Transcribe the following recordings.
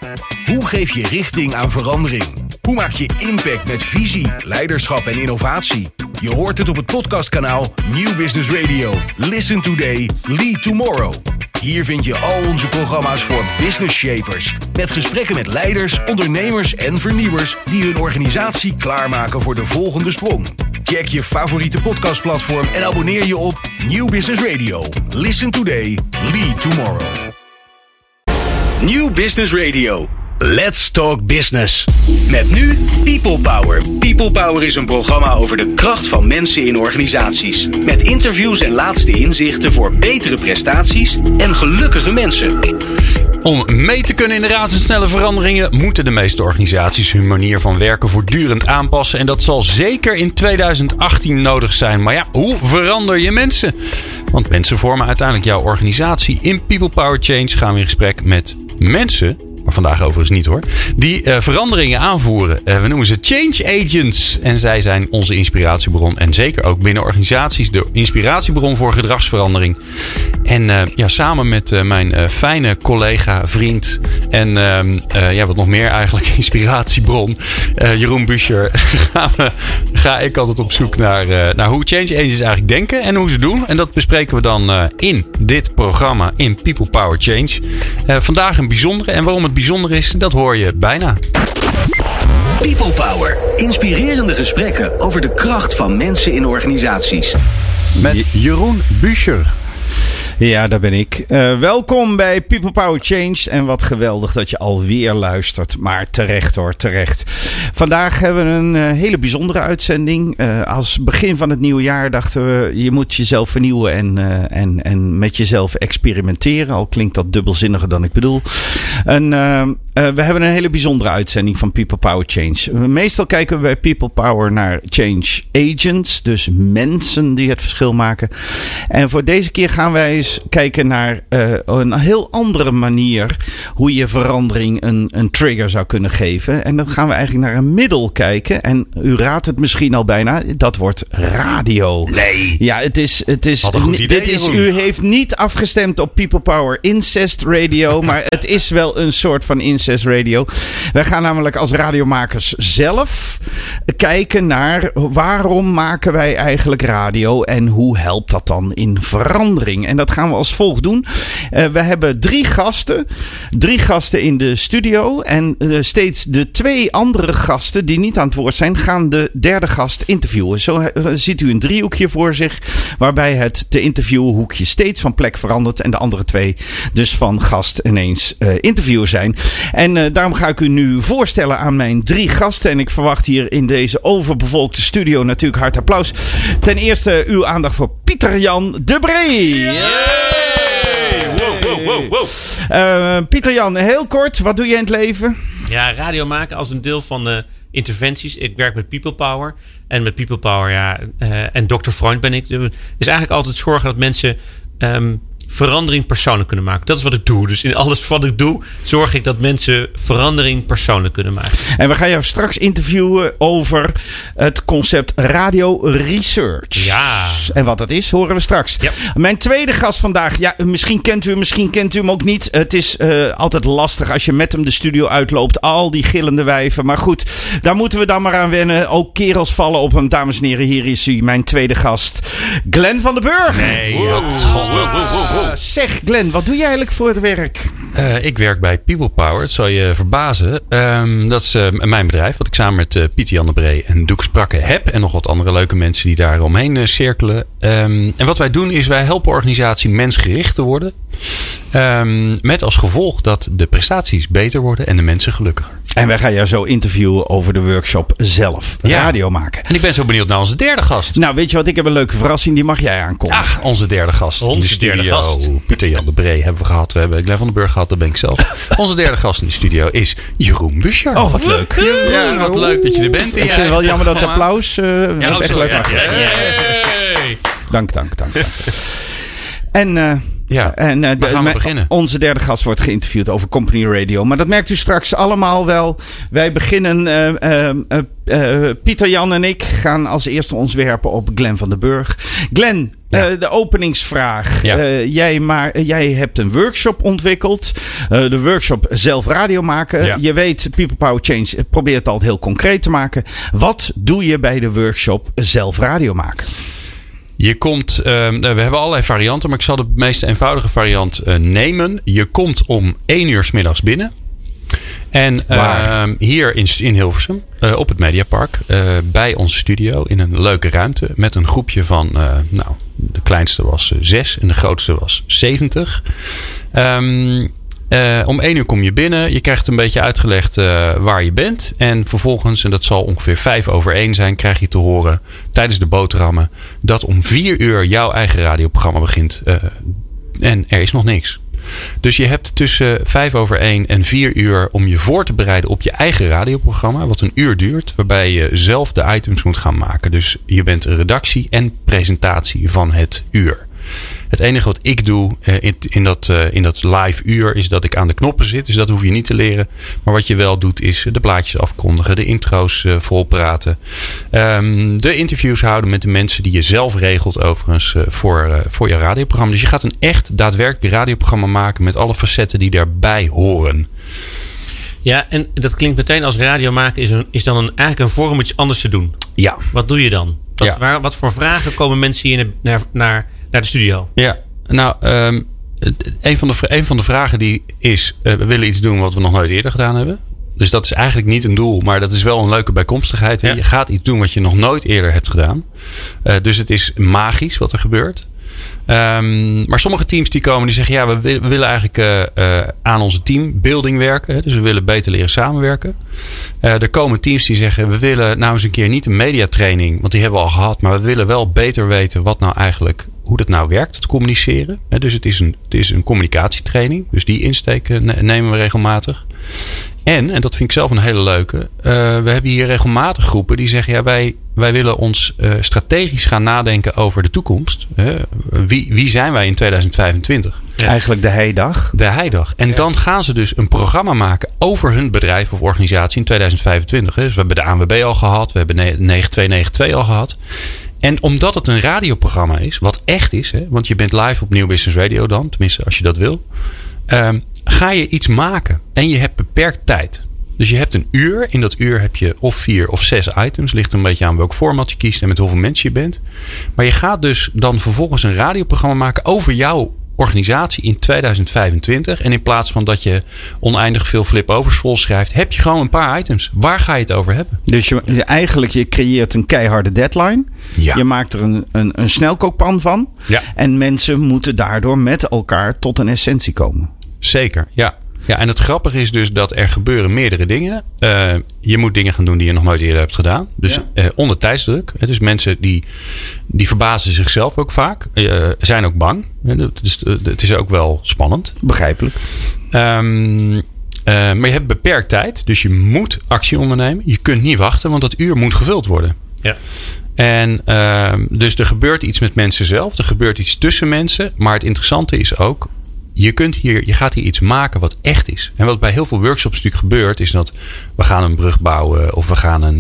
Hoe geef je richting aan verandering? Hoe maak je impact met visie, leiderschap en innovatie? Je hoort het op het podcastkanaal Nieuw Business Radio. Listen today, lead tomorrow. Hier vind je al onze programma's voor business shapers. Met gesprekken met leiders, ondernemers en vernieuwers die hun organisatie klaarmaken voor de volgende sprong. Check je favoriete podcastplatform en abonneer je op Nieuw Business Radio. Listen today, lead tomorrow. Nieuw Business Radio. Let's talk business. Met nu People Power. People Power is een programma over de kracht van mensen in organisaties. Met interviews en laatste inzichten voor betere prestaties en gelukkige mensen. Om mee te kunnen in de razendsnelle veranderingen moeten de meeste organisaties hun manier van werken voortdurend aanpassen. En dat zal zeker in 2018 nodig zijn. Maar ja, hoe verander je mensen? Want mensen vormen uiteindelijk jouw organisatie. In People Power Change gaan we in gesprek met mensen, maar vandaag overigens niet hoor, die veranderingen aanvoeren. We noemen ze change agents. En zij zijn onze inspiratiebron. En zeker ook binnen organisaties de inspiratiebron voor gedragsverandering. En samen met mijn fijne collega, vriend en wat nog meer eigenlijk, inspiratiebron, Jeroen Buescher, ga ik altijd op zoek naar hoe change agents eigenlijk denken en hoe ze doen. En dat bespreken we dan in dit programma in People Power Change. Vandaag een bijzondere. En waarom het bijzonder is, dat hoor je bijna. People Power. Inspirerende gesprekken over de kracht van mensen in organisaties. Met Jeroen Buescher. Ja, daar ben ik. Welkom bij People Power Change. En wat geweldig dat je alweer luistert. Maar terecht hoor, terecht. Vandaag hebben we een hele bijzondere uitzending. Als begin van het nieuwe jaar dachten we, je moet jezelf vernieuwen en met jezelf experimenteren. Al klinkt dat dubbelzinniger dan ik bedoel. We hebben een hele bijzondere uitzending van People Power Change. Meestal kijken we bij People Power naar change agents. Dus mensen die het verschil maken. En voor deze keer gaan wij eens kijken naar een heel andere manier hoe je verandering een trigger zou kunnen geven. En dan gaan we eigenlijk naar een middel kijken. En u raadt het misschien al bijna. Dat wordt radio. Nee. Ja, het is Wat een goed idee, u heeft niet afgestemd op People Power Incest Radio. Maar het is wel een soort van incest radio. Wij gaan namelijk als radiomakers zelf kijken naar waarom maken wij eigenlijk radio en hoe helpt dat dan in verandering. En dat gaan we als volgt doen. We hebben 3 gasten. 3 gasten in de studio. En steeds de 2 andere gasten die niet aan het woord zijn, gaan de derde gast interviewen. Zo ziet u een driehoekje voor zich, waarbij het te interviewen hoekje steeds van plek verandert. En de andere 2 dus van gast ineens interviewer zijn. En daarom ga ik u nu voorstellen aan mijn 3 gasten. En ik verwacht hier in deze overbevolkte studio natuurlijk hard applaus. Ten eerste uw aandacht voor Pieter-Jan de Bree. Wow. Pieter-Jan, heel kort, wat doe je in het leven? Ja, radio maken als een deel van de interventies. Ik werk met People Power. En met People Power, en Dr. Freund ben ik. Dus eigenlijk altijd zorgen dat mensen verandering persoonlijk kunnen maken. Dat is wat ik doe. Dus in alles wat ik doe, zorg ik dat mensen verandering persoonlijk kunnen maken. En we gaan jou straks interviewen over het concept radio research. Ja. En wat dat is, horen we straks. Ja. Mijn tweede gast vandaag, ja, misschien kent u hem ook niet. Het is altijd lastig als je met hem de studio uitloopt. Al die gillende wijven. Maar goed, daar moeten we dan maar aan wennen. Ook kerels vallen op hem. Dames en heren, hier is hij, mijn tweede gast. Glenn van den Burg. Nee, Zeg Glenn, wat doe jij eigenlijk voor het werk? Ik werk bij People Power. Het zal je verbazen. Dat is mijn bedrijf, wat ik samen met Pieter-Jan de Bree en Doek Sprakke heb. En nog wat andere leuke mensen die daar omheen cirkelen. En wat wij doen is, wij helpen organisatie mensgericht te worden. Met als gevolg dat de prestaties beter worden en de mensen gelukkiger. En wij gaan jou zo interviewen over de workshop zelf. Radio maken. En ik ben zo benieuwd naar onze derde gast. Nou, weet je wat? Ik heb een leuke verrassing. Die mag jij aankondigen. Onze derde gast in de studio. Pieter-Jan de Bree hebben we gehad. We hebben Glenn van den Burg gehad. Dat ben ik zelf. Onze derde gast in de studio is Jeroen Buescher. Oh, wat leuk. Ja, wat leuk dat je er bent. Ik vind het wel jammer dat het applaus echt leuk maakt. Dank. En we gaan beginnen. Onze derde gast wordt geïnterviewd over Company Radio. Maar dat merkt u straks allemaal wel. Wij beginnen. Pieter-Jan en ik gaan als eerste ons werpen op Glenn van den Burg. Glenn, De openingsvraag. Ja. Jij hebt een workshop ontwikkeld. De workshop zelf radio maken. Ja. Je weet, People Power Change probeert het altijd heel concreet te maken. Wat doe je bij de workshop zelf radio maken? Je komt, we hebben allerlei varianten, maar ik zal de meest eenvoudige variant nemen. Je komt om 1 uur 's middags binnen. En hier in Hilversum, op het Mediapark, bij onze studio, in een leuke ruimte, met een groepje van, de kleinste was 6 en de grootste was 70. Om 1 uur kom je binnen. Je krijgt een beetje uitgelegd waar je bent. En vervolgens, en dat zal ongeveer 1:05 zijn, krijg je te horen tijdens de boterhammen dat om 4 uur jouw eigen radioprogramma begint. En er is nog niks. Dus je hebt tussen 1:05 en 4 uur om je voor te bereiden op je eigen radioprogramma. Wat een uur duurt. Waarbij je zelf de items moet gaan maken. Dus je bent redactie en presentatie van het uur. Het enige wat ik doe in dat live uur is dat ik aan de knoppen zit. Dus dat hoef je niet te leren. Maar wat je wel doet is de plaatjes afkondigen. De intro's volpraten. De interviews houden met de mensen die je zelf regelt overigens voor je radioprogramma. Dus je gaat een echt daadwerkelijk radioprogramma maken met alle facetten die daarbij horen. Ja, en dat klinkt meteen als radio maken is dan eigenlijk een vorm om iets anders te doen. Ja. Wat doe je dan? Wat voor vragen komen mensen hier naar de studio? Ja, nou, een van de vragen die is, we willen iets doen wat we nog nooit eerder gedaan hebben. Dus dat is eigenlijk niet een doel, maar dat is wel een leuke bijkomstigheid. Ja. Je gaat iets doen wat je nog nooit eerder hebt gedaan. Dus het is magisch wat er gebeurt. Maar sommige teams die komen die zeggen, ja, we willen eigenlijk aan onze teambuilding werken. Dus we willen beter leren samenwerken. Er komen teams die zeggen, we willen nou eens een keer niet een mediatraining, want die hebben we al gehad. Maar we willen wel beter weten hoe dat nou werkt, het communiceren. Dus het is een communicatietraining. Dus die insteek nemen we regelmatig. En dat vind ik zelf een hele leuke. We hebben hier regelmatig groepen die zeggen, ja, wij willen ons strategisch gaan nadenken over de toekomst. Wie zijn wij in 2025? Ja. Eigenlijk de heidag. De heidag. En dan gaan ze dus een programma maken over hun bedrijf of organisatie in 2025. Dus we hebben de ANWB al gehad. We hebben 9292 al gehad. En omdat het een radioprogramma is, wat echt is, want je bent live op Nieuw Business Radio dan, tenminste als je dat wil, ga je iets maken. En je hebt beperkt tijd. Dus je hebt een uur. In dat uur heb je of 4 of 6 items. Ligt er een beetje aan welk format je kiest en met hoeveel mensen je bent. Maar je gaat dus dan vervolgens een radioprogramma maken over jouw organisatie in 2025. En in plaats van dat je oneindig veel flip-overs vol schrijft, heb je gewoon een paar items. Waar ga je het over hebben? Dus je creëert een keiharde deadline. Ja. Je maakt er een snelkookpan van. Ja. En mensen moeten daardoor met elkaar tot een essentie komen. Zeker, ja. Ja, en het grappige is dus dat er gebeuren meerdere dingen. Je moet dingen gaan doen die je nog nooit eerder hebt gedaan. Dus onder tijdsdruk. Dus mensen die verbazen zichzelf ook vaak. Zijn ook bang. Dus het is ook wel spannend. Begrijpelijk. Maar je hebt beperkt tijd. Dus je moet actie ondernemen. Je kunt niet wachten, want dat uur moet gevuld worden. Ja. En dus er gebeurt iets met mensen zelf. Er gebeurt iets tussen mensen. Maar het interessante is ook, je gaat hier iets maken wat echt is. En wat bij heel veel workshops natuurlijk gebeurt, is dat we gaan een brug bouwen. Of we gaan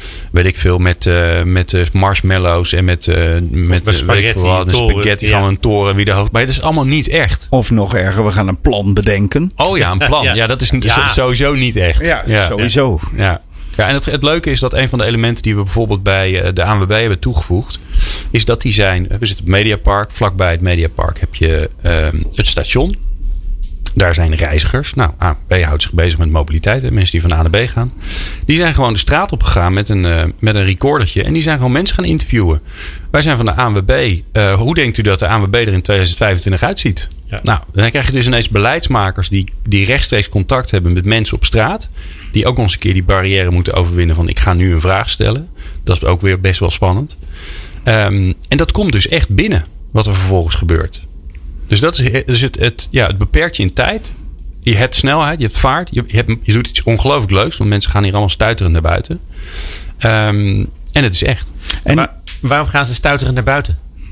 met marshmallows en met spaghetti gaan we een toren wie de hoogte. Maar het is allemaal niet echt. Of nog erger, we gaan een plan bedenken. Oh ja, een plan. Ja, dat is sowieso niet echt. Ja, sowieso. Ja. Ja, en het leuke is dat een van de elementen die we bijvoorbeeld bij de ANWB hebben toegevoegd, is dat die zijn. We zitten op het Mediapark. Vlakbij het Mediapark heb je het station. Daar zijn reizigers. Nou, ANWB houdt zich bezig met mobiliteit. Hè, mensen die van A naar B gaan. Die zijn gewoon de straat opgegaan met een recordertje. En die zijn gewoon mensen gaan interviewen. Wij zijn van de ANWB. Hoe denkt u dat de ANWB er in 2025 uitziet? Ja. Nou, dan krijg je dus ineens beleidsmakers die rechtstreeks contact hebben met mensen op straat. Die ook nog eens een keer die barrière moeten overwinnen van ik ga nu een vraag stellen. Dat is ook weer best wel spannend. En dat komt dus echt binnen wat er vervolgens gebeurt. Dus dat is het beperkt je in tijd. Je hebt snelheid, je hebt vaart. Je doet iets ongelooflijk leuks. Want mensen gaan hier allemaal stuiterend naar buiten. En het is echt. En waarom gaan ze stuiterend naar buiten?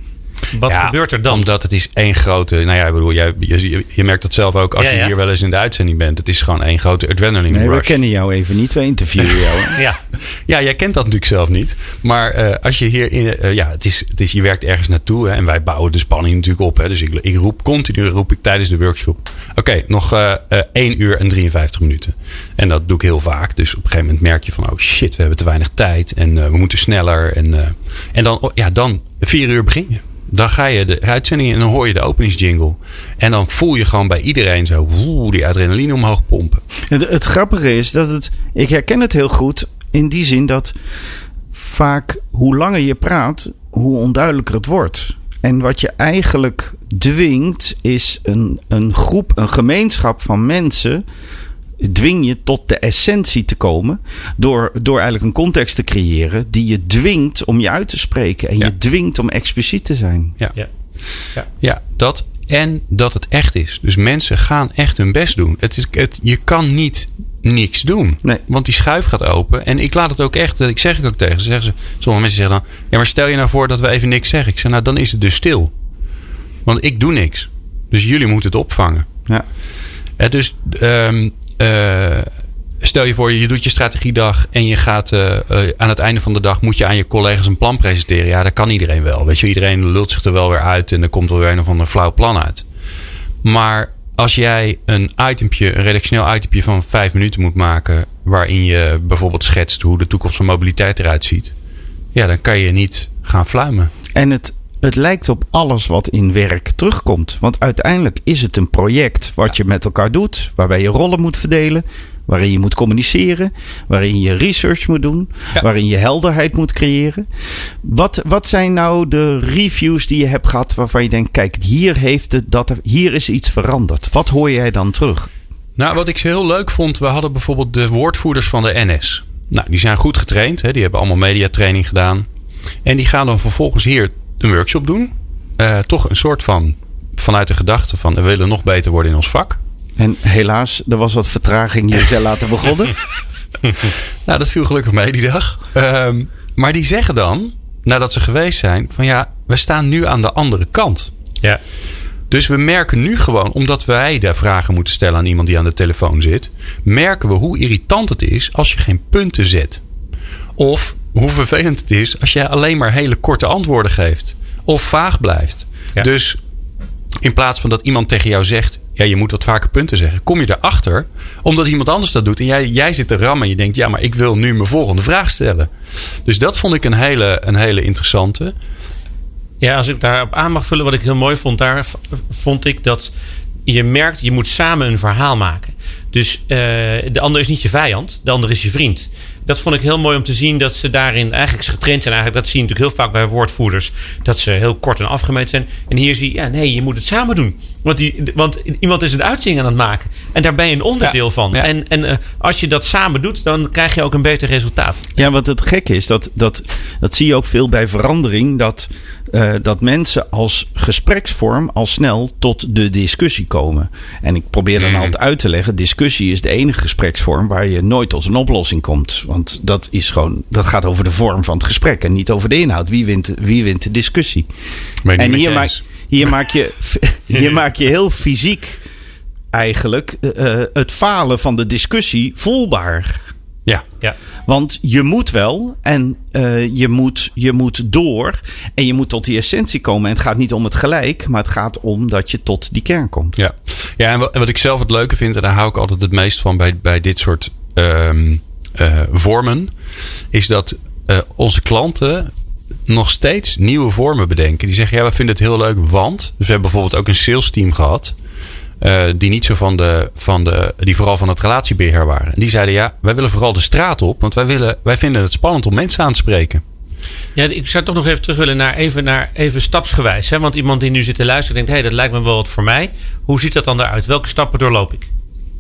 Wat gebeurt er dan? Omdat het is één grote... Nou ja, ik bedoel, je merkt dat zelf ook als je hier wel eens in de uitzending bent. Het is gewoon één grote adrenaline rush. We kennen jou even niet. We interviewen jou. Ja, jij kent dat natuurlijk zelf niet. Maar als je hier... je werkt ergens naartoe. Hè, en wij bouwen de spanning natuurlijk op. Hè, dus ik roep tijdens de workshop. Oké, nog 1 uur en 53 minuten. En dat doe ik heel vaak. Dus op een gegeven moment merk je van... Oh shit, we hebben te weinig tijd. En we moeten sneller. En dan 4 uur begin je. Dan ga je de uitzending in en dan hoor je de openingsjingle. En dan voel je gewoon bij iedereen zo... die adrenaline omhoog pompen. Het grappige is dat ik herken het heel goed in die zin dat vaak hoe langer je praat, hoe onduidelijker het wordt. En wat je eigenlijk dwingt is een groep, een gemeenschap van mensen... dwing je tot de essentie te komen door eigenlijk een context te creëren die je dwingt om je uit te spreken en je dwingt om expliciet te zijn. Ja, dat het echt is. Dus mensen gaan echt hun best doen. Je kan niet niks doen. Nee. Want die schuif gaat open. En ik laat het ook echt, ik zeg het ook tegen ze. Sommige mensen zeggen dan, ja, maar stel je nou voor dat we even niks zeggen. Ik zeg, nou dan is het dus stil. Want ik doe niks. Dus jullie moeten het opvangen. Ja. Dus stel je voor, je doet je strategiedag en je gaat aan het einde van de dag moet je aan je collega's een plan presenteren. Ja, dat kan iedereen wel. Weet je, iedereen lult zich er wel weer uit en er komt wel weer een of ander flauw plan uit. Maar als jij een redactioneel itempje van 5 minuten moet maken, waarin je bijvoorbeeld schetst hoe de toekomst van mobiliteit eruit ziet, ja, dan kan je niet gaan fluimen. En het lijkt op alles wat in werk terugkomt. Want uiteindelijk is het een project wat je met elkaar doet, waarbij je rollen moet verdelen, waarin je moet communiceren, waarin je research moet doen, waarin je helderheid moet creëren. Wat zijn nou de reviews die je hebt gehad waarvan je denkt, kijk, hier is iets veranderd. Wat hoor jij dan terug? Nou, wat ik heel leuk vond, we hadden bijvoorbeeld de woordvoerders van de NS. Nou, die zijn goed getraind, hè? Die hebben allemaal mediatraining gedaan. En die gaan dan vervolgens hier een workshop doen. Toch een soort van vanuit de gedachte van we willen nog beter worden in ons vak. En helaas, er was wat vertraging. Je zijn laten begonnen. Nou, dat viel gelukkig mee die dag. Maar die zeggen dan, nadat ze geweest zijn, van ja, we staan nu aan de andere kant. Ja. Dus we merken nu gewoon, omdat wij daar vragen moeten stellen aan iemand die aan de telefoon zit, merken we hoe irritant het is als je geen punten zet. Of hoe vervelend het is als jij alleen maar hele korte antwoorden geeft. Of vaag blijft. Ja. Dus in plaats van dat iemand tegen jou zegt, ja, je moet wat vaker punten zeggen, kom je erachter omdat iemand anders dat doet. En jij zit te rammen en je denkt, ja, maar ik wil nu mijn volgende vraag stellen. Dus dat vond ik een hele interessante. Ja, als ik daarop aan mag vullen, wat ik heel mooi vond, daar vond ik dat je merkt, je moet samen een verhaal maken. Dus de ander is niet je vijand, de ander is je vriend. Dat vond ik heel mooi om te zien dat ze daarin eigenlijk getraind zijn. Eigenlijk, dat zie je natuurlijk heel vaak bij woordvoerders. Dat ze heel kort en afgemeten zijn. En hier zie je, je moet het samen doen. Want iemand is een uitzending aan het maken. En daar ben je een onderdeel van. Ja. En als je dat samen doet, dan krijg je ook een beter resultaat. Ja, wat het gekke is, dat zie je ook veel bij verandering. Dat mensen als gespreksvorm al snel tot de discussie komen. En ik probeer dan altijd uit te leggen, discussie is de enige gespreksvorm waar je nooit tot een oplossing komt. Want dat gaat over de vorm van het gesprek en niet over de inhoud. Wie wint de discussie? En hier maak je heel fysiek eigenlijk het falen van de discussie voelbaar. Ja. Want je moet wel en je moet door en je moet tot die essentie komen. En het gaat niet om het gelijk, maar het gaat om dat je tot die kern komt. Ja, en wat ik zelf het leuke vind, en daar hou ik altijd het meest van bij dit soort vormen, is dat onze klanten nog steeds nieuwe vormen bedenken. Die zeggen, ja, we vinden het heel leuk, want dus we hebben bijvoorbeeld ook een sales team gehad. Die niet zo die vooral van het relatiebeheer waren. En die zeiden, ja, wij willen vooral de straat op, want wij vinden het spannend om mensen aan te spreken. Ja, ik zou toch nog even terug willen naar even stapsgewijs. Hè? Want iemand die nu zit te luisteren denkt, dat lijkt me wel wat voor mij. Hoe ziet dat dan eruit? Welke stappen doorloop ik?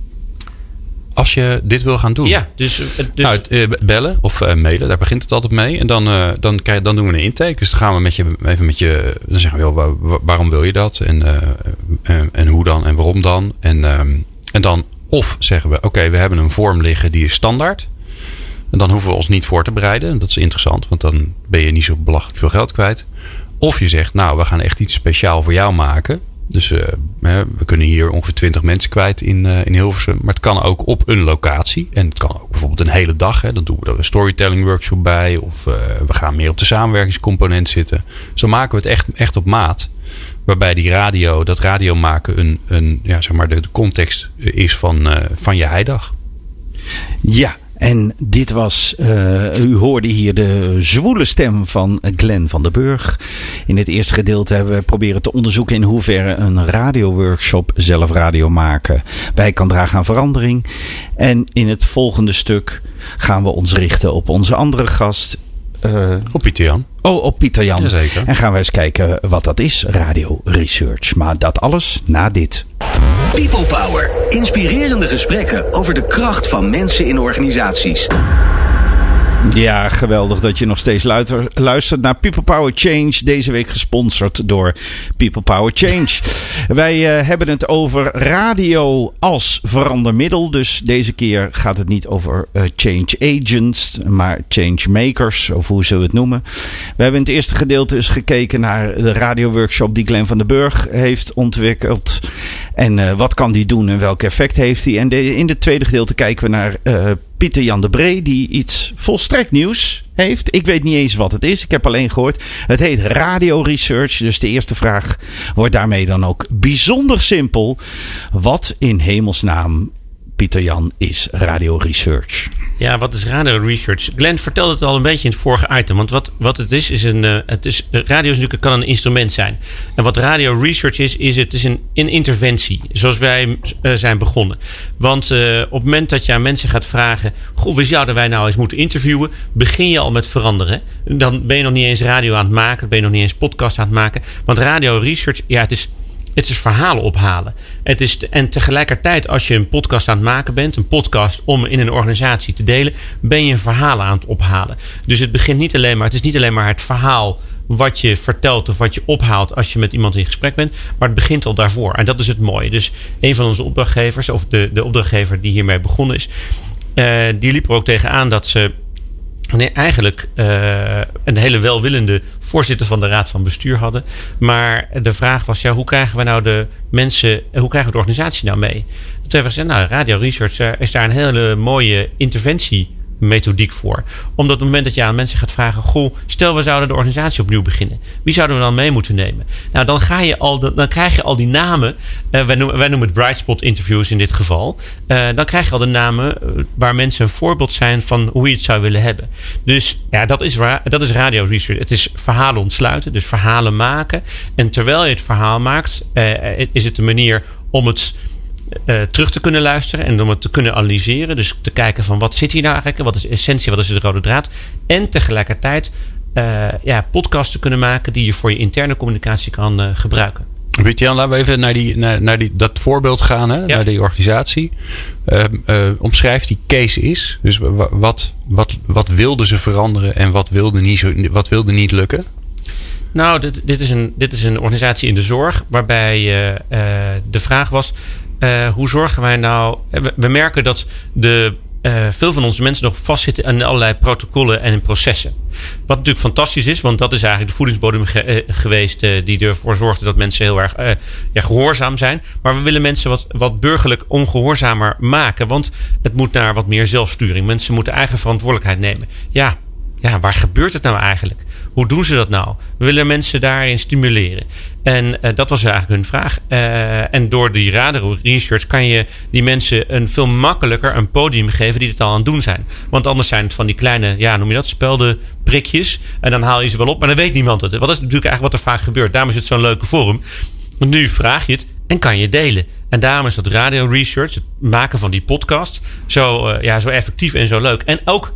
Als je dit wil gaan doen. Ja, dus bellen of mailen, daar begint het altijd mee. En dan doen we een intake. Dus dan gaan we dan zeggen we, waarom wil je dat? En hoe dan? En waarom dan? En dan of zeggen we, oké, we hebben een vorm liggen die is standaard. En dan hoeven we ons niet voor te bereiden. Dat is interessant, want dan ben je niet zo belachelijk veel geld kwijt. Of je zegt, nou, we gaan echt iets speciaal voor jou maken. Dus we kunnen hier ongeveer 20 mensen kwijt in Hilversum. Maar het kan ook op een locatie. En het kan ook bijvoorbeeld een hele dag. Dan doen we er een storytelling workshop bij. Of we gaan meer op de samenwerkingscomponent zitten. Zo maken we het echt op maat. Waarbij dat radio maken zeg maar de context is van je heidag. Ja. En dit was, u hoorde hier de zwoele stem van Glenn van der Burg. In het eerste gedeelte hebben we proberen te onderzoeken in hoeverre een radioworkshop zelf radio maken bij kan dragen aan verandering. En in het volgende stuk gaan we ons richten op onze andere gast. Op Pieter Jan. Op Pieter Jan. Jazeker. En gaan we eens kijken wat dat is, radio research. Maar dat alles na dit. People Power. Inspirerende gesprekken over de kracht van mensen in organisaties. Ja, geweldig dat je nog steeds luistert naar People Power Change. Deze week gesponsord door People Power Change. Wij hebben het over radio als verandermiddel. Dus deze keer gaat het niet over change agents, maar change makers, of hoe zullen we het noemen. We hebben in het eerste gedeelte eens gekeken naar de radioworkshop die Glenn van der Burg heeft ontwikkeld. En wat kan die doen en welk effect heeft hij. En in het tweede gedeelte kijken we naar Pieter Jan de Bree, die iets volstrekt nieuws heeft. Ik weet niet eens wat het is. Ik heb alleen gehoord. Het heet Radio Research. Dus de eerste vraag wordt daarmee dan ook bijzonder simpel. Wat in hemelsnaam, Pieter Jan, is Radio Research? Ja, wat is Radio Research? Glenn vertelde het al een beetje in het vorige item. Want wat het is radio kan een instrument zijn. En wat Radio Research is een interventie. Zoals wij zijn begonnen. Want op het moment dat je aan mensen gaat vragen, goh, wie zouden wij nou eens moeten interviewen? Begin je al met veranderen. Dan ben je nog niet eens radio aan het maken. Ben je nog niet eens podcast aan het maken. Want Radio Research, ja, het is verhalen ophalen. En tegelijkertijd, als je een podcast aan het maken bent, een podcast om in een organisatie te delen, ben je verhalen aan het ophalen. Dus het is niet alleen maar het verhaal wat je vertelt of wat je ophaalt als je met iemand in gesprek bent, maar het begint al daarvoor. En dat is het mooie. Dus een van onze opdrachtgevers, of de opdrachtgever die hiermee begonnen is, die liep er ook tegenaan dat ze eigenlijk een hele welwillende voorzitter van de raad van bestuur hadden. Maar de vraag was, hoe krijgen we nou de organisatie nou mee? Toen hebben we gezegd, Radio Research is daar een hele mooie interventiemethodiek voor. Omdat op het moment dat je aan mensen gaat vragen, goh, stel we zouden de organisatie opnieuw beginnen. Wie zouden we dan mee moeten nemen? Nou, dan krijg je al die namen. Wij noemen het bright spot interviews in dit geval. Dan krijg je al de namen waar mensen een voorbeeld zijn van hoe je het zou willen hebben. Dus ja, dat is Radio Research. Het is verhalen ontsluiten, dus verhalen maken. En terwijl je het verhaal maakt, is het een manier om het terug te kunnen luisteren en om het te kunnen analyseren. Dus te kijken van wat zit hier nou eigenlijk, wat is de essentie, wat is de rode draad. En tegelijkertijd podcasts te kunnen maken die je voor je interne communicatie kan gebruiken. Jan, laten we even naar dat voorbeeld gaan, hè? Ja. Naar die organisatie. Omschrijf die case is. Dus wat wilden ze veranderen en wat wilde niet lukken? Nou, dit is een organisatie in de zorg waarbij de vraag was, hoe zorgen wij nou? We merken dat veel van onze mensen nog vastzitten aan allerlei protocollen en in processen. Wat natuurlijk fantastisch is, want dat is eigenlijk de voedingsbodem geweest die ervoor zorgde dat mensen heel erg gehoorzaam zijn. Maar we willen mensen wat burgerlijk ongehoorzamer maken, want het moet naar wat meer zelfsturing. Mensen moeten eigen verantwoordelijkheid nemen. Ja, waar gebeurt het nou eigenlijk? Hoe doen ze dat nou? We willen mensen daarin stimuleren. En dat was eigenlijk hun vraag. En door die Radio Research kan je die mensen veel makkelijker een podium geven die het al aan het doen zijn. Want anders zijn het van die kleine, noem je dat, speldenprikjes. En dan haal je ze wel op, maar dan weet niemand het. Wat is natuurlijk eigenlijk wat er vaak gebeurt. Daarom is het zo'n leuke forum. Want nu vraag je het en kan je delen. En daarom is dat Radio Research, het maken van die podcast, zo effectief en zo leuk. En ook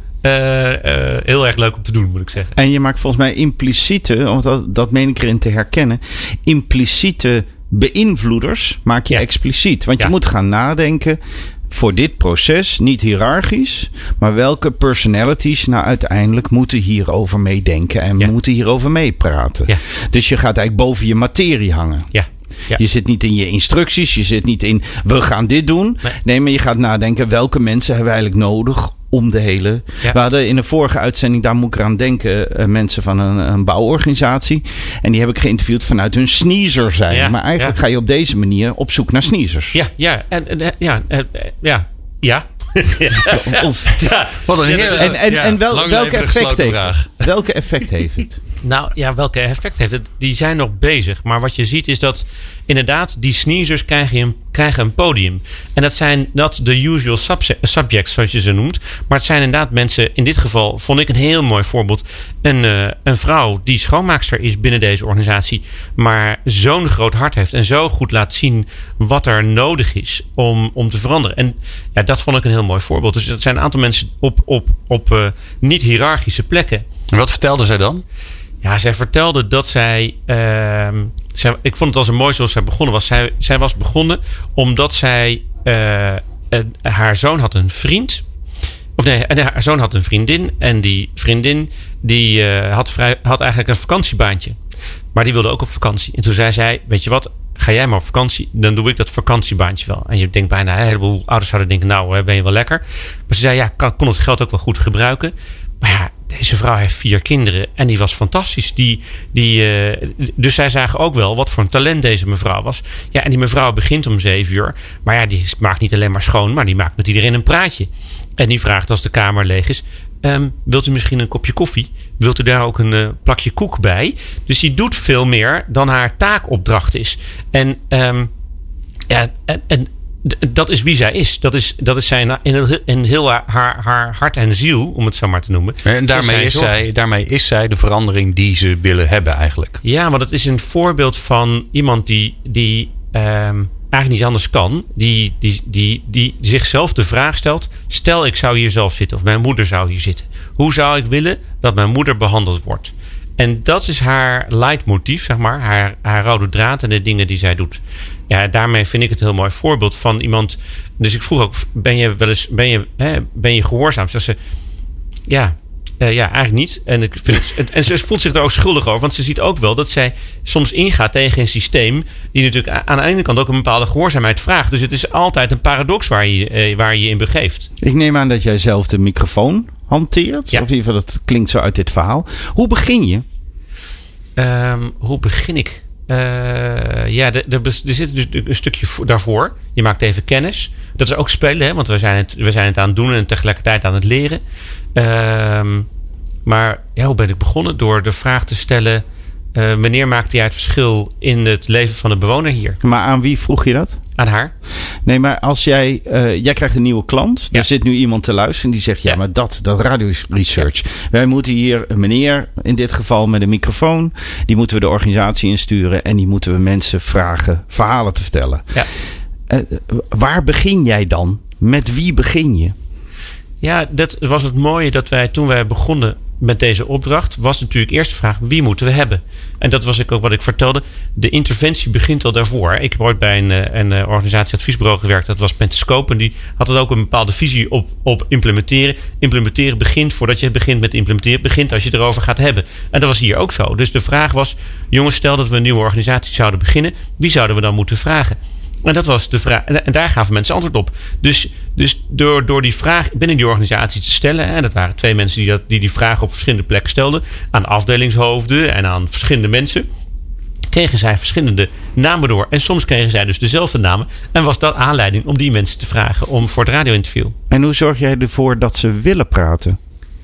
heel erg leuk om te doen, moet ik zeggen. En je maakt volgens mij impliciete, want dat meen ik erin te herkennen, impliciete beïnvloeders maak je expliciet. Want je moet gaan nadenken voor dit proces, niet hiërarchisch, maar welke personalities nou uiteindelijk moeten hierover meedenken en moeten hierover meepraten. Ja. Dus je gaat eigenlijk boven je materie hangen. Ja. Ja. Je zit niet in je instructies, je zit niet in we gaan dit doen. Nee, maar je gaat nadenken welke mensen hebben we eigenlijk nodig om de hele... Ja. We hadden in een vorige uitzending, daar moet ik aan denken, mensen van een bouworganisatie. En die heb ik geïnterviewd vanuit hun sneezer zijn. Ja, maar eigenlijk ga je op deze manier op zoek naar sneezers. Ja. Wat een heerlijk. Welke effect heeft het? Welke effect heeft het? Nou ja, welke effect heeft het? Die zijn nog bezig. Maar wat je ziet is dat inderdaad die sneezers krijgen een podium. En dat zijn de usual subjects, zoals je ze noemt. Maar het zijn inderdaad mensen, in dit geval vond ik een heel mooi voorbeeld. Een vrouw die schoonmaakster is binnen deze organisatie. Maar zo'n groot hart heeft. En zo goed laat zien wat er nodig is om te veranderen. En ja, dat vond ik een heel mooi voorbeeld. Dus dat zijn een aantal mensen op niet-hierarchische plekken. En wat vertelde zij dan? Ja, zij vertelde dat zij... ik vond het als een mooi zoals zij begonnen was. Zij was begonnen omdat zij... haar zoon had een vriend. Haar zoon had een vriendin. En die vriendin die had eigenlijk een vakantiebaantje. Maar die wilde ook op vakantie. En toen zei zij, weet je wat... Ga jij maar op vakantie, dan doe ik dat vakantiebaantje wel. En je denkt bijna, een heleboel ouders zouden denken... Nou, ben je wel lekker. Maar ze zei, ja, kon het geld ook wel goed gebruiken. Maar ja, deze vrouw heeft 4 kinderen en die was fantastisch. Dus zij zagen ook wel wat voor een talent deze mevrouw was. Ja, en die mevrouw begint om 7 uur. Maar ja, die maakt niet alleen maar schoon, maar die maakt met iedereen een praatje. En die vraagt als de kamer leeg is... wilt u misschien een kopje koffie? Wilt u daar ook een plakje koek bij? Dus die doet veel meer dan haar taakopdracht is. En dat is wie zij is. Dat is zij in heel haar hart en ziel, om het zo maar te noemen. En daarmee is zij de verandering die ze willen hebben eigenlijk. Ja, want het is een voorbeeld van iemand die eigenlijk niet anders kan. Die zichzelf de vraag stelt. Stel ik zou hier zelf zitten of mijn moeder zou hier zitten. Hoe zou ik willen dat mijn moeder behandeld wordt? En dat is haar leidmotief, zeg maar. Haar rode draad en de dingen die zij doet. Ja, daarmee vind ik het een heel mooi voorbeeld van iemand. Dus ik vroeg ook, ben je gehoorzaam? Ze ja, eigenlijk niet. En ik vind en ze voelt zich er ook schuldig over. Want ze ziet ook wel dat zij soms ingaat tegen een systeem die natuurlijk aan de ene kant ook een bepaalde gehoorzaamheid vraagt. Dus het is altijd een paradox waar je in begeeft. Ik neem aan dat jij zelf de microfoon hanteert. Ja. Of in ieder geval, dat klinkt zo uit dit verhaal. Hoe begin je? Hoe begin ik? Er zit dus een stukje daarvoor. Je maakt even kennis. Dat is ook spelen, hè? Want we zijn het aan het doen en tegelijkertijd aan het leren. Maar ja, hoe ben ik begonnen? Door de vraag te stellen... wanneer maakte jij het verschil in het leven van de bewoner hier? Maar aan wie vroeg je dat? Aan haar. Nee, maar als jij krijgt een nieuwe klant. Ja. Er zit nu iemand te luisteren die zegt... Ja, maar dat radio research. Ja. Wij moeten hier een meneer, in dit geval met een microfoon... die moeten we de organisatie insturen... en die moeten we mensen vragen verhalen te vertellen. Ja. Waar begin jij dan? Met wie begin je? Ja, dat was het mooie dat toen wij begonnen met deze opdracht... was natuurlijk eerst de vraag, wie moeten we hebben? En dat was ook wat ik vertelde. De interventie begint al daarvoor. Ik heb ooit bij een organisatieadviesbureau gewerkt. Dat was Pentascope. En die had het ook een bepaalde visie op implementeren. Implementeren begint voordat je begint met implementeren. Begint als je het erover gaat hebben. En dat was hier ook zo. Dus de vraag was, jongens, stel dat we een nieuwe organisatie zouden beginnen. Wie zouden we dan moeten vragen? En dat was de vraag. En daar gaven mensen antwoord op. Dus door die vraag binnen die organisatie te stellen. En dat waren 2 mensen die vraag op verschillende plekken stelden. Aan afdelingshoofden en aan verschillende mensen. Kregen zij verschillende namen door. En soms kregen zij dus dezelfde namen. En was dat aanleiding om die mensen te vragen voor het radio-interview. En hoe zorg jij ervoor dat ze willen praten?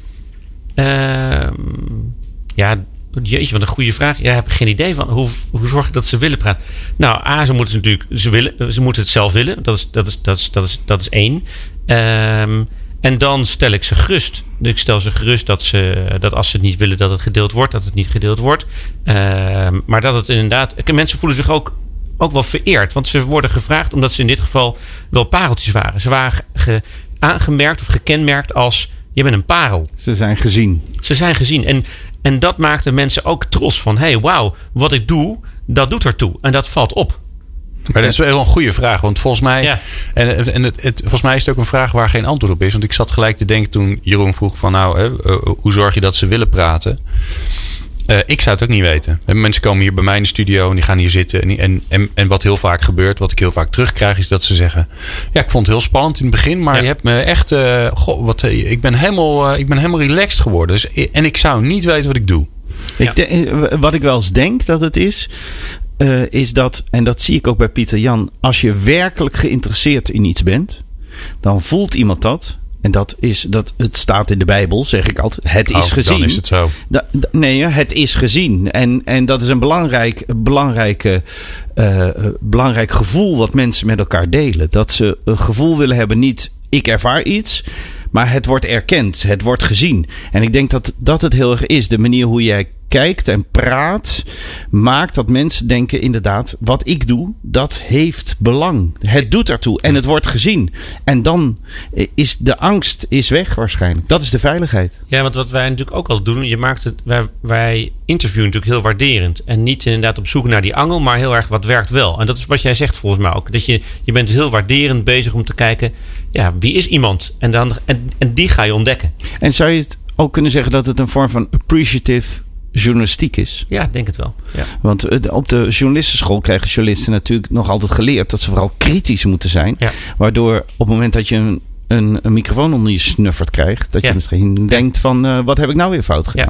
Jeetje, wat een goede vraag. Jij hebt geen idee van hoe zorg ik dat ze willen praten. Nou, ze moeten het zelf willen. Dat is 1. En dan stel ik ze gerust. Ik stel ze gerust dat als ze het niet willen dat het gedeeld wordt, dat het niet gedeeld wordt. Maar dat het inderdaad... Mensen voelen zich ook wel vereerd. Want ze worden gevraagd omdat ze in dit geval wel pareltjes waren. Ze waren aangemerkt of gekenmerkt als... Je bent een parel. Ze zijn gezien. En dat maakt de mensen ook trots van... Hey, wauw, wat ik doe, dat doet ertoe. En dat valt op. Maar dat is wel een goede vraag. Want volgens mij... Ja. Volgens mij is het ook een vraag waar geen antwoord op is. Want ik zat gelijk te denken toen Jeroen vroeg van... hoe zorg je dat ze willen praten? Ik zou het ook niet weten. Mensen komen hier bij mij in de studio en die gaan hier zitten. En wat heel vaak gebeurt, wat ik heel vaak terugkrijg, is dat ze zeggen: ja, ik vond het heel spannend in het begin, maar je hebt me echt. Ik ben helemaal relaxed geworden. Dus, en ik zou niet weten wat ik doe. Wat ik wel eens denk dat het is dat, en dat zie ik ook bij Pieter Jan, als je werkelijk geïnteresseerd in iets bent, dan voelt iemand dat. En het staat in de Bijbel, zeg ik altijd. Het is gezien. Dan is het zo. Nee, het is gezien. En dat is een belangrijk gevoel wat mensen met elkaar delen. Dat ze een gevoel willen hebben, niet ik ervaar iets, maar het wordt erkend. Het wordt gezien. En ik denk dat het heel erg is. De manier hoe jij kijkt en praat, maakt dat mensen denken inderdaad, wat ik doe, dat heeft belang. Het doet ertoe en het wordt gezien. En dan is de angst weg waarschijnlijk. Dat is de veiligheid. Ja, want wat wij natuurlijk ook al doen, wij interviewen natuurlijk heel waarderend. En niet inderdaad op zoek naar die angel, maar heel erg wat werkt wel. En dat is wat jij zegt volgens mij ook. Dat je bent heel waarderend bezig om te kijken, ja, wie is iemand? En die ga je ontdekken. En zou je het ook kunnen zeggen dat het een vorm van appreciative journalistiek is? Ja, denk het wel. Ja. Want op de journalistenschool krijgen journalisten natuurlijk nog altijd geleerd dat ze vooral kritisch moeten zijn. Ja. Waardoor op het moment dat je een microfoon onder je snuffert krijgt, dat je misschien denkt van wat heb ik nou weer fout gedaan?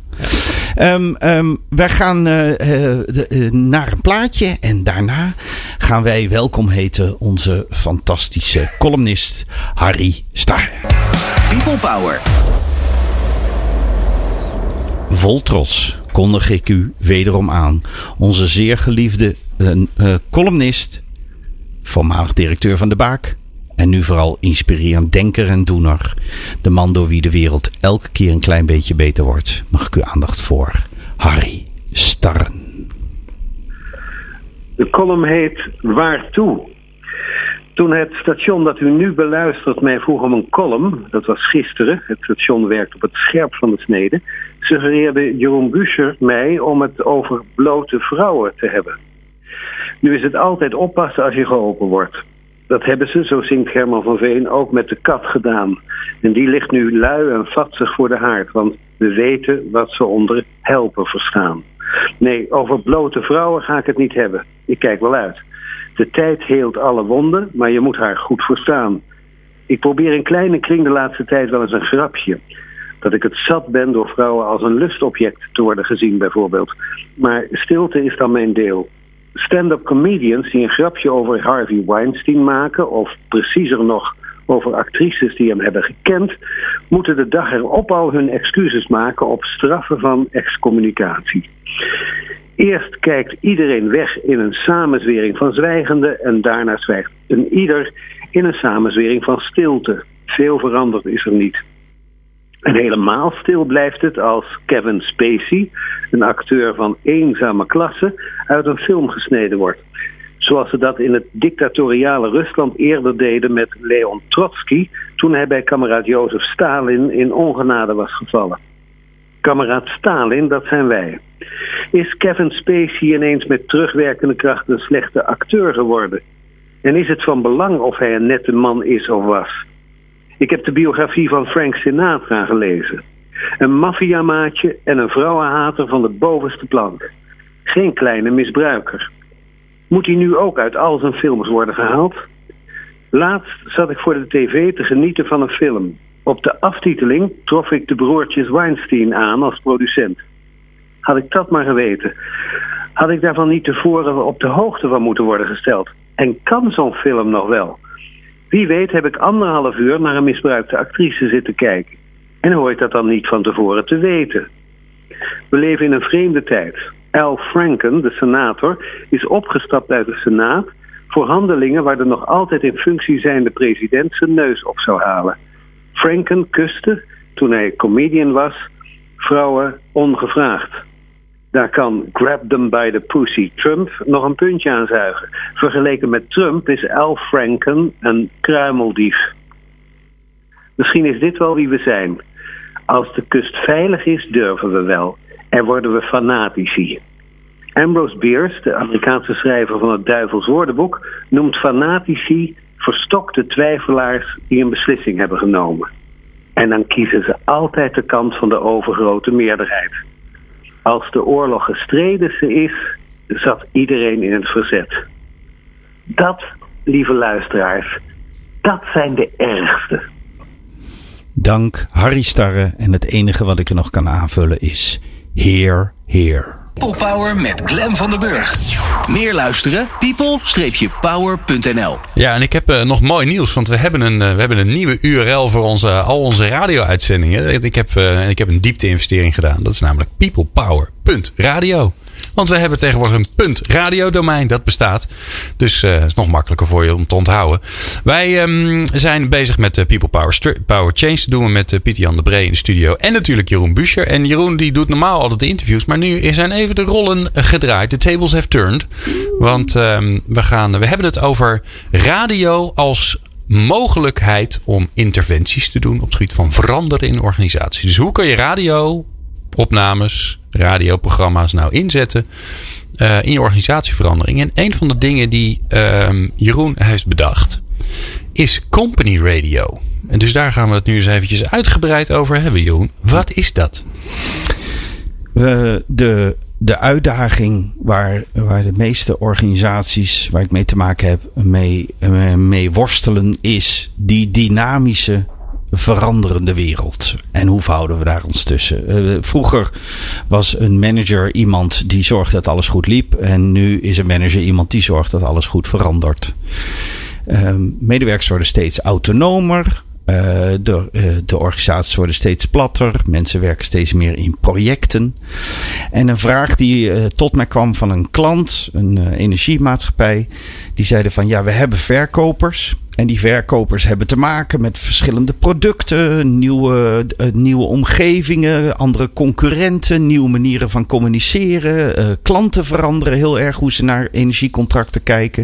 Wij gaan naar een plaatje en daarna gaan wij welkom heten onze fantastische columnist Harry Starre. People Power. Vol trots kondig ik u wederom aan. Onze zeer geliefde columnist, voormalig directeur van De Baak en nu vooral inspirerend denker en doener. De man door wie de wereld elke keer een klein beetje beter wordt. Mag ik uw aandacht voor Harry Starre. De column heet Waartoe? Toen het station dat u nu beluistert mij vroeg om een column, dat was gisteren, het station werkt op het scherp van de snede, suggereerde Jeroen Buescher mij om het over blote vrouwen te hebben. Nu is het altijd oppassen als je geholpen wordt. Dat hebben ze, zo zingt Herman van Veen, ook met de kat gedaan. En die ligt nu lui en vatzig voor de haard, want we weten wat ze onder helpen verstaan. Nee, over blote vrouwen ga ik het niet hebben. Ik kijk wel uit. De tijd heelt alle wonden, maar je moet haar goed verstaan. Ik probeer in kleine kring de laatste tijd wel eens een grapje. Dat ik het zat ben door vrouwen als een lustobject te worden gezien bijvoorbeeld. Maar stilte is dan mijn deel. Stand-up comedians die een grapje over Harvey Weinstein maken, of preciezer nog over actrices die hem hebben gekend, moeten de dag erop al hun excuses maken op straffen van excommunicatie. Eerst kijkt iedereen weg in een samenzwering van zwijgende en daarna zwijgt een ieder in een samenzwering van stilte. Veel veranderd is er niet. En helemaal stil blijft het als Kevin Spacey, een acteur van eenzame klasse, uit een film gesneden wordt. Zoals ze dat in het dictatoriale Rusland eerder deden met Leon Trotsky, toen hij bij kameraad Jozef Stalin in ongenade was gevallen. Kameraad Stalin, dat zijn wij. Is Kevin Spacey ineens met terugwerkende kracht een slechte acteur geworden? En is het van belang of hij een nette man is of was? Ik heb de biografie van Frank Sinatra gelezen. Een maffiamaatje en een vrouwenhater van de bovenste plank. Geen kleine misbruiker. Moet hij nu ook uit al zijn films worden gehaald? Laatst zat ik voor de tv te genieten van een film. Op de aftiteling trof ik de broertjes Weinstein aan als producent. Had ik dat maar geweten. Had ik daarvan niet tevoren op de hoogte van moeten worden gesteld. En kan zo'n film nog wel? Wie weet heb ik 1,5 uur naar een misbruikte actrice zitten kijken. En hoor ik dat dan niet van tevoren te weten. We leven in een vreemde tijd. Al Franken, de senator, is opgestapt uit de Senaat voor handelingen waar de nog altijd in functie zijnde president zijn neus op zou halen. Franken kuste, toen hij comedian was, vrouwen ongevraagd. Daar kan grab them by the pussy Trump nog een puntje aan zuigen. Vergeleken met Trump is Al Franken een kruimeldief. Misschien is dit wel wie we zijn. Als de kust veilig is, durven we wel. En worden we fanatici. Ambrose Bierce, de Amerikaanse schrijver van het Duivels Woordenboek, noemt fanatici verstokte twijfelaars die een beslissing hebben genomen. En dan kiezen ze altijd de kant van de overgrote meerderheid. Als de oorlog gestreden is, zat iedereen in het verzet. Dat, lieve luisteraars, dat zijn de ergste. Dank Harry Starre. En het enige wat ik er nog kan aanvullen is Heer, Heer. People Power met Glenn van den Burg. Meer luisteren? people-power.nl. Ja, en ik heb nog mooi nieuws, want we hebben een nieuwe URL voor al onze radio-uitzendingen. Ik heb een diepte-investering gedaan. Dat is namelijk peoplepower.radio. Want we hebben tegenwoordig een .radio-domein. Dat bestaat. Dus het is nog makkelijker voor je om te onthouden. Wij zijn bezig met People Power Change. Dat doen we met Pieter-Jan de Bree in de studio. En natuurlijk Jeroen Buescher. En Jeroen die doet normaal altijd de interviews. Maar nu zijn even de rollen gedraaid. De tables have turned. Want we hebben het over radio als mogelijkheid om interventies te doen op het gebied van veranderen in organisaties. Dus hoe kan je radioopnames, radioprogramma's nou inzetten in je organisatieverandering? En een van de dingen die Jeroen heeft bedacht is company radio. En dus daar gaan we het nu eens eventjes uitgebreid over hebben, Jeroen. Wat is dat? De uitdaging waar de meeste organisaties waar ik mee te maken heb mee worstelen is die dynamische veranderende wereld. En hoe verhouden we daar ons tussen? Vroeger was een manager iemand die zorgde dat alles goed liep. En nu is een manager iemand die zorgt dat alles goed medewerkers worden steeds autonomer. De organisaties worden steeds platter. Mensen werken steeds meer in projecten. En een vraag die tot mij kwam van een klant, een energiemaatschappij. Die zeiden van ja, we hebben verkopers. En die verkopers hebben te maken met verschillende producten, nieuwe omgevingen, andere concurrenten, nieuwe manieren van communiceren. Klanten veranderen heel erg hoe ze naar energiecontracten kijken.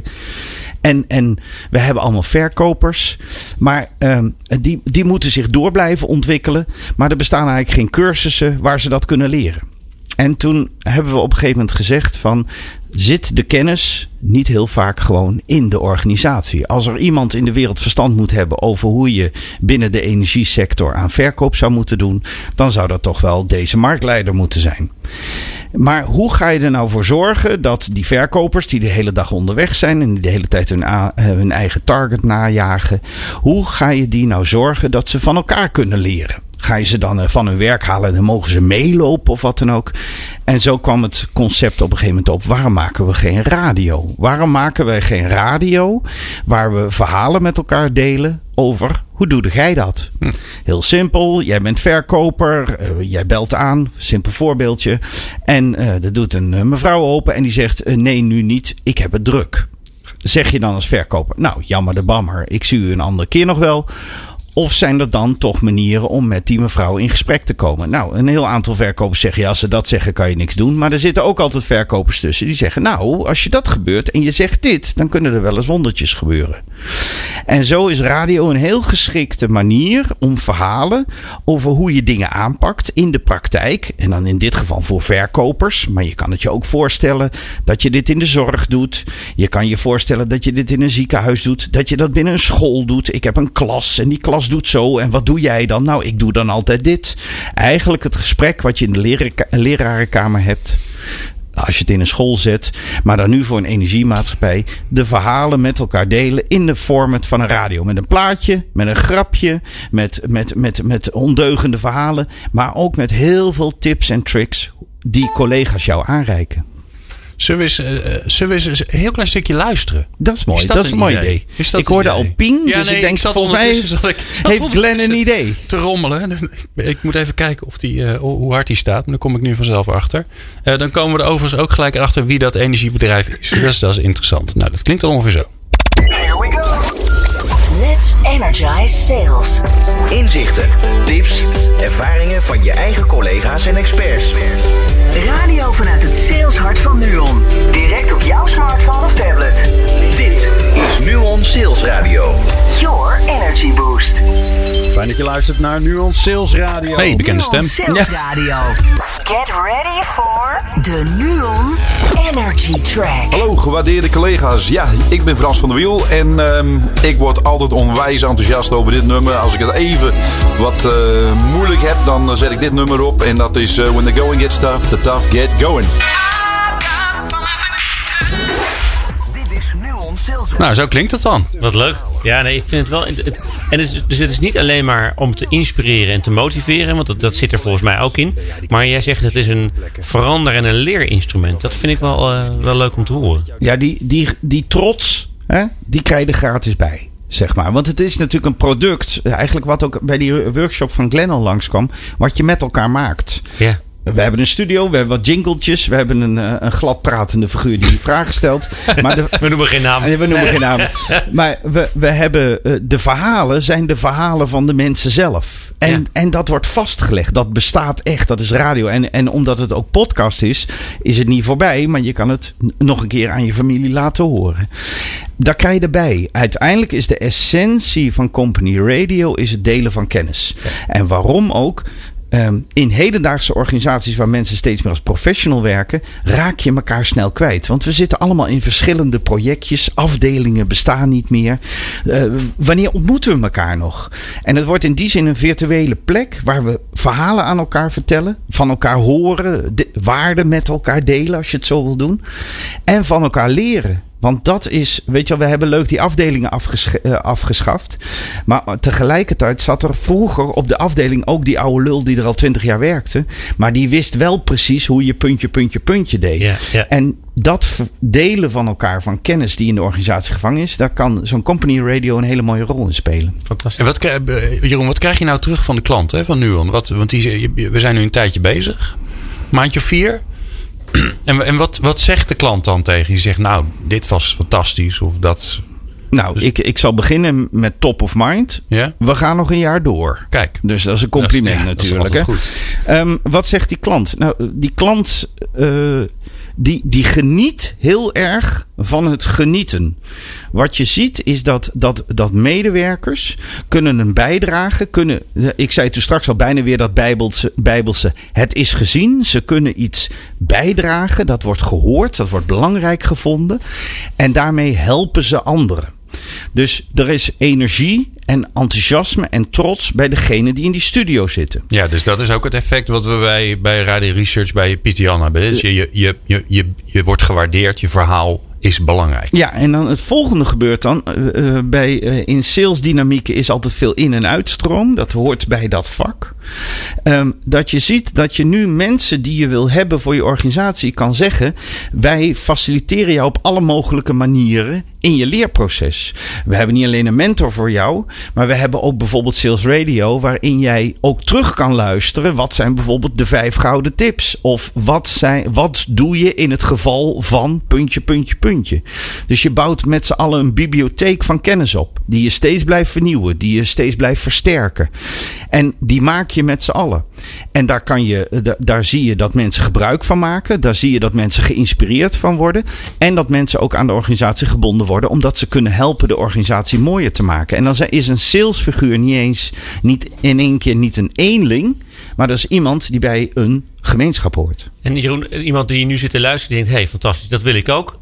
En we hebben allemaal verkopers. Maar die moeten zich door blijven ontwikkelen. Maar er bestaan eigenlijk geen cursussen waar ze dat kunnen leren. En toen hebben we op een gegeven moment gezegd van, zit de kennis niet heel vaak gewoon in de organisatie? Als er iemand in de wereld verstand moet hebben over hoe je binnen de energiesector aan verkoop zou moeten doen, dan zou dat toch wel deze marktleider moeten zijn. Maar hoe ga je er nou voor zorgen dat die verkopers die de hele dag onderweg zijn en die de hele tijd hun eigen target najagen, hoe ga je die nou zorgen dat ze van elkaar kunnen leren? Ga je ze dan van hun werk halen en dan mogen ze meelopen of wat dan ook? En zo kwam het concept op een gegeven moment op. Waarom maken we geen radio? Waarom maken wij geen radio waar we verhalen met elkaar delen over hoe doe jij dat? Heel simpel. Jij bent verkoper. Jij belt aan. Simpel voorbeeldje. En er doet een mevrouw open en die zegt nee, nu niet. Ik heb het druk. Zeg je dan als verkoper, nou jammer de bammer. Ik zie u een andere keer nog wel. Of zijn er dan toch manieren om met die mevrouw in gesprek te komen? Nou, een heel aantal verkopers zeggen, ja, als ze dat zeggen kan je niks doen. Maar er zitten ook altijd verkopers tussen die zeggen, nou, als je dat gebeurt en je zegt dit, dan kunnen er wel eens wondertjes gebeuren. En zo is radio een heel geschikte manier om verhalen over hoe je dingen aanpakt in de praktijk. En dan in dit geval voor verkopers. Maar je kan het je ook voorstellen dat je dit in de zorg doet. Je kan je voorstellen dat je dit in een ziekenhuis doet. Dat je dat binnen een school doet. Ik heb een klas en die klas doet zo. En wat doe jij dan? Nou, ik doe dan altijd dit. Eigenlijk het gesprek wat je in de lerarenkamer hebt. Als je het in een school zet. Maar dan nu voor een energiemaatschappij. De verhalen met elkaar delen in de format van een radio. Met een plaatje, met een grapje. Met ondeugende verhalen. Maar ook met heel veel tips en tricks die collega's jou aanreiken. Zullen we eens een heel klein stukje luisteren? Dat is mooi. Dat is een mooi idee. Ik hoorde al ping. Ja, dus ik denk, volgens mij heeft Glenn een idee. Te rommelen. Ik moet even kijken hoe hard die staat. Maar daar kom ik nu vanzelf achter. Dan komen we er overigens ook gelijk achter wie dat energiebedrijf is. Dat is interessant. Nou, dat klinkt dan ongeveer zo. Here we go. Let's energize sales. Inzichten, tips, ervaringen van je eigen collega's en experts. Radio vanuit het saleshart van Nuon. Direct op jouw smartphone of tablet. Dit is Nuon Sales Radio. Your energy boost. Fijn dat je luistert naar Nuon Sales Radio. Hey, bekende stem. Nuon Sales Radio. Get ready for de Nuon Energy Track. Hallo gewaardeerde collega's. Ja, ik ben Frans van der Wiel en ik word altijd onwijs enthousiast over dit nummer. Als ik het even wat moeilijk heb, dan zet ik dit nummer op. En dat is When the Going Gets Tough, the Tough Get Going. Dit is Nuon Sales. Nou, zo klinkt het dan. Wat leuk. Ja, nee, ik vind het wel. Dus het is niet alleen maar om te inspireren en te motiveren, want dat zit er volgens mij ook in. Maar jij zegt het is een verander- en een leerinstrument. Dat vind ik wel leuk om te horen. Ja, die trots, hè, die krijg je er gratis bij. Zeg maar. Want het is natuurlijk een product, eigenlijk wat ook bij die workshop van Glenn al langskwam, wat je met elkaar maakt. Ja. We hebben een studio, we hebben wat jingletjes, we hebben een glad pratende figuur die vragen stelt. Maar We noemen geen naam. we noemen geen namen. Maar we hebben de verhalen zijn de verhalen van de mensen zelf. En dat wordt vastgelegd. Dat bestaat echt. Dat is radio. En omdat het ook podcast is het niet voorbij. Maar je kan het nog een keer aan je familie laten horen. Daar krijg je erbij. Uiteindelijk is de essentie van Company Radio is het delen van kennis. Ja. En waarom ook? In hedendaagse organisaties waar mensen steeds meer als professional werken, raak je elkaar snel kwijt. Want we zitten allemaal in verschillende projectjes. Afdelingen bestaan niet meer. Wanneer ontmoeten we elkaar nog? En het wordt in die zin een virtuele plek waar we verhalen aan elkaar vertellen. Van elkaar horen. Waarden met elkaar delen als je het zo wil doen. En van elkaar leren. Want dat is, weet je wel, we hebben leuk die afdelingen afgeschaft. Maar tegelijkertijd zat er vroeger op de afdeling ook die oude lul die er al 20 jaar werkte. Maar die wist wel precies hoe je puntje deed. Ja, ja. En dat delen van elkaar van kennis die in de organisatie gevangen is, daar kan zo'n Company Radio een hele mooie rol in spelen. Fantastisch. En Jeroen, wat krijg je nou terug van de klant, hè, van Nuon? Want we zijn nu een tijdje bezig. Maandje 4. En wat zegt de klant dan tegen? Die zegt, nou, dit was fantastisch. Of dat. Nou, ik zal beginnen met top of mind. Ja? We gaan nog een jaar door. Kijk. Dus dat is een compliment natuurlijk. Dat is hè? Wat zegt die klant? Nou, die klant die geniet heel erg van het genieten. Wat je ziet is dat medewerkers kunnen een bijdrage. Ik zei toen straks al bijna weer dat bijbelse. Het is gezien. Ze kunnen iets bijdragen. Dat wordt gehoord. Dat wordt belangrijk gevonden. En daarmee helpen ze anderen. Dus er is energie en enthousiasme en trots bij degene die in die studio zitten. Ja, dus dat is ook het effect wat we bij Radio Research bij Pieter Jan hebben. Dus je wordt gewaardeerd, je verhaal is belangrijk. Ja, en dan het volgende gebeurt dan. In salesdynamieken is altijd veel in- en uitstroom. Dat hoort bij dat vak. Dat je ziet dat je nu mensen die je wil hebben voor je organisatie kan zeggen, wij faciliteren jou op alle mogelijke manieren in je leerproces. We hebben niet alleen een mentor voor jou, maar we hebben ook bijvoorbeeld Sales Radio, waarin jij ook terug kan luisteren. Wat zijn bijvoorbeeld de 5 gouden tips? Of wat doe je in het geval van puntje. Dus je bouwt met z'n allen een bibliotheek van kennis op, die je steeds blijft vernieuwen, die je steeds blijft versterken. En die maak je met z'n allen. En daar zie je dat mensen gebruik van maken. Daar zie je dat mensen geïnspireerd van worden. En dat mensen ook aan de organisatie gebonden worden, omdat ze kunnen helpen de organisatie mooier te maken. En dan is een salesfiguur niet in één keer niet een eenling, maar dat is iemand die bij een gemeenschap hoort. En Jeroen, iemand die nu zit te luisteren, die denkt, hey, fantastisch, dat wil ik ook.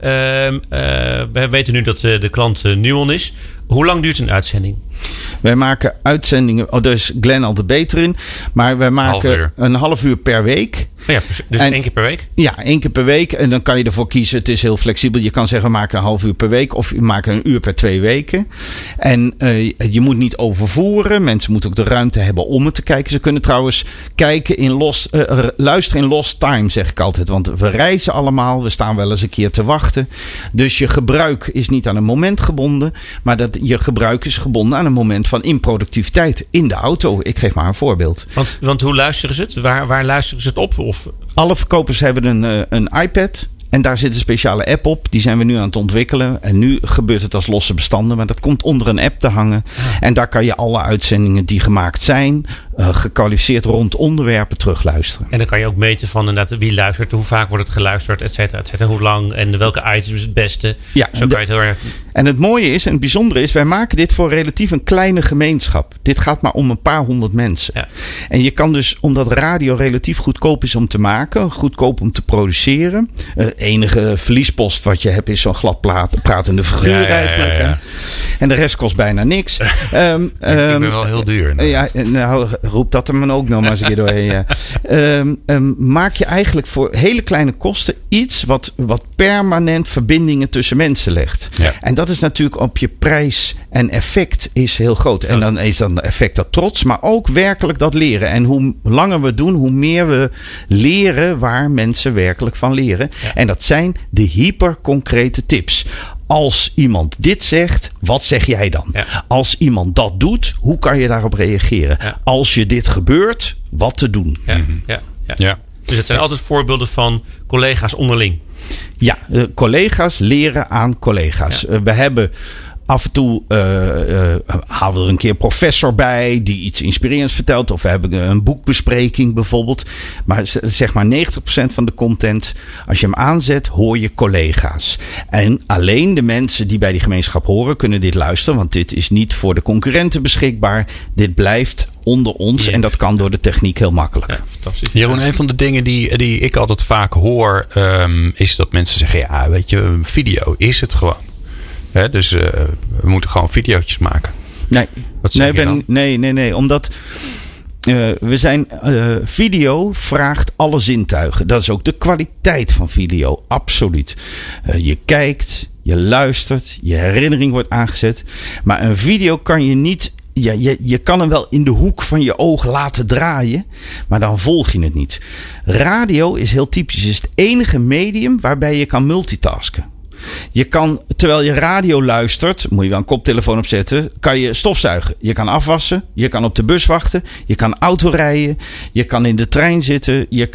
We weten nu dat de klant Nuon is. Hoe lang duurt een uitzending? Wij maken uitzendingen, daar is Glenn altijd beter in, maar wij maken een half uur per week. Ja, dus 1 keer per week? Ja, 1 keer per week. En dan kan je ervoor kiezen. Het is heel flexibel. Je kan zeggen, we maken een half uur per week. Of we maken een uur per 2 weken. En je moet niet overvoeren. Mensen moeten ook de ruimte hebben om het te kijken. Ze kunnen trouwens kijken luisteren in lost time, zeg ik altijd. Want we reizen allemaal. We staan wel eens een keer te wachten. Dus je gebruik is niet aan een moment gebonden. Maar je gebruik is gebonden aan een moment van improductiviteit in de auto. Ik geef maar een voorbeeld. Want hoe luisteren ze het? Waar luisteren ze het op? Alle verkopers hebben een iPad. En daar zit een speciale app op. Die zijn we nu aan het ontwikkelen. En nu gebeurt het als losse bestanden. Maar dat komt onder een app te hangen. En daar kan je alle uitzendingen die gemaakt zijn gekwalificeerd rond onderwerpen terugluisteren. En dan kan je ook meten van inderdaad wie luistert, hoe vaak wordt het geluisterd, et cetera, hoe lang en welke items het beste. Ja, Zo kan je het heel erg... En het mooie is en het bijzondere is, wij maken dit voor relatief een kleine gemeenschap. Dit gaat maar om een paar honderd mensen. Ja. En je kan dus, omdat radio relatief goedkoop is om te maken, goedkoop om te produceren. Enige verliespost wat je hebt is zo'n glad pratende figuur eigenlijk. Ja. En de rest kost bijna niks. Ik ben wel heel duur. Nou, roep dat er maar ook nog maar eens een keer doorheen. Maak je eigenlijk voor hele kleine kosten iets wat permanent verbindingen tussen mensen legt. Ja. En dat is natuurlijk op je prijs en effect is heel groot. En dan is dan effect dat trots, maar ook werkelijk dat leren. En hoe langer we doen, hoe meer we leren waar mensen werkelijk van leren. Ja. En dat zijn de hyperconcrete tips. Als iemand dit zegt, wat zeg jij dan? Ja. Als iemand dat doet, hoe kan je daarop reageren? Ja. Als je dit gebeurt, wat te doen? Ja. Dus het zijn altijd voorbeelden van collega's onderling. Ja, collega's leren aan collega's. Ja. We hebben af en toe halen we er een keer een professor bij die iets inspirerends vertelt. Of we hebben een boekbespreking bijvoorbeeld. Maar zeg maar 90% van de content, als je hem aanzet, hoor je collega's. En alleen de mensen die bij die gemeenschap horen kunnen dit luisteren. Want dit is niet voor de concurrenten beschikbaar. Dit blijft onder ons. En dat kan door de techniek heel makkelijk. Ja, fantastisch. Jeroen, een van de dingen die ik altijd vaak hoor, is dat mensen zeggen, ja, weet je, video is het gewoon. He, dus we moeten gewoon videootjes maken. Nee. Omdat we zijn video vraagt alle zintuigen. Dat is ook de kwaliteit van video. Absoluut. Je kijkt, je luistert, je herinnering wordt aangezet. Maar een video kan je niet... Je kan hem wel in de hoek van je oog laten draaien, maar dan volg je het niet. Radio is heel typisch. Het is het enige medium waarbij je kan multitasken. Je kan, terwijl je radio luistert, moet je wel een koptelefoon opzetten, kan je stofzuigen. Je kan afwassen, je kan op de bus wachten, je kan autorijden, je kan in de trein zitten, je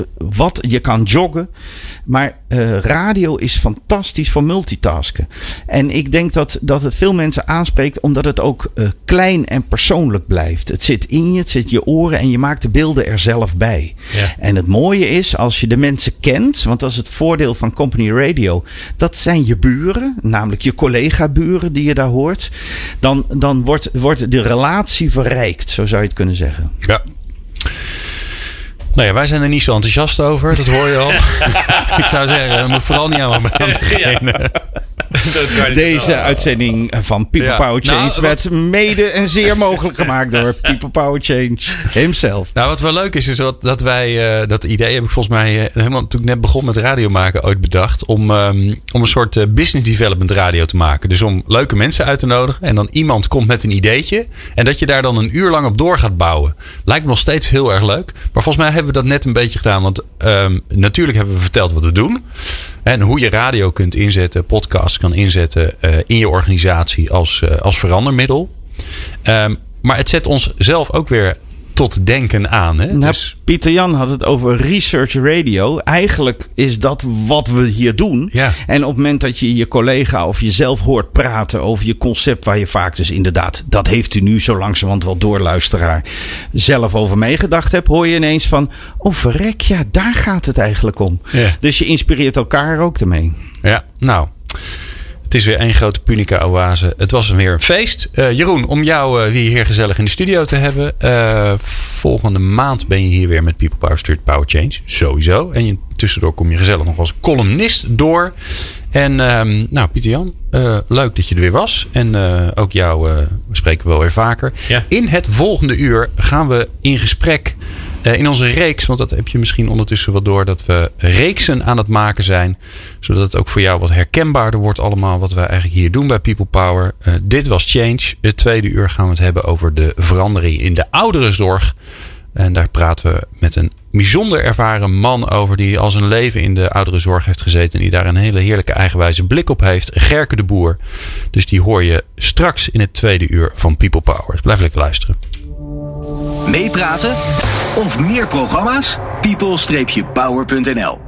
kan joggen. Maar radio is fantastisch voor multitasken. En ik denk dat het veel mensen aanspreekt, omdat het ook klein en persoonlijk blijft. Het zit in je, het zit in je oren en je maakt de beelden er zelf bij. Ja. En het mooie is, als je de mensen kent, want dat is het voordeel van Company Radio, dat zijn je buren, namelijk je collega-buren die je daar hoort. Dan wordt de relatie verrijkt, zo zou je het kunnen zeggen. Ja. Nou ja, wij zijn er niet zo enthousiast over, dat hoor je al. Ik zou zeggen, we moeten vooral niet aan beginnen. Deze uitzending van People Power Change werd mede en zeer mogelijk gemaakt door People Power Change himself. Nou, wat wel leuk is dat wij, dat idee heb ik volgens mij helemaal toen ik net begon met radio maken ooit bedacht. Om een soort business development radio te maken. Dus om leuke mensen uit te nodigen. En dan iemand komt met een ideetje. En dat je daar dan een uur lang op door gaat bouwen. Lijkt me nog steeds heel erg leuk. Maar volgens mij hebben we dat net een beetje gedaan. Want natuurlijk hebben we verteld wat we doen. En hoe je radio kunt inzetten, podcasts kan inzetten in je organisatie als verandermiddel. Maar het zet ons zelf ook weer tot denken aan. Hè? Nou, dus Pieter Jan had het over research radio. Eigenlijk is dat wat we hier doen. Ja. En op het moment dat je je collega of jezelf hoort praten over je concept, waar je vaak dus inderdaad, dat heeft u nu zo langzamerhand wel door luisteraar, zelf over meegedacht hebt, hoor je ineens van, oh verrek, ja, daar gaat het eigenlijk om. Ja. Dus je inspireert elkaar ook ermee. Ja, nou, het is weer één grote Punica-oase. Het was weer een feest. Jeroen, om jou weer hier gezellig in de studio te hebben. Volgende maand ben je hier weer met People Power Stuurt Power Change. Sowieso. En tussendoor kom je gezellig nog als columnist door. En nou, Pieter Jan, leuk dat je er weer was. En ook jou spreken we wel weer vaker. Ja. In het volgende uur gaan we in gesprek in onze reeks, want dat heb je misschien ondertussen wel door, dat we reeksen aan het maken zijn, zodat het ook voor jou wat herkenbaarder wordt allemaal wat wij eigenlijk hier doen bij People Power. Dit was Change. Het tweede uur gaan we het hebben over de verandering in de ouderenzorg. En daar praten we met een bijzonder ervaren man over die al zijn leven in de ouderenzorg heeft gezeten en die daar een hele heerlijke eigenwijze blik op heeft. Gerke de Boer. Dus die hoor je straks in het tweede uur van People Power. Blijf lekker luisteren. Meepraten of meer programma's? people-power.nl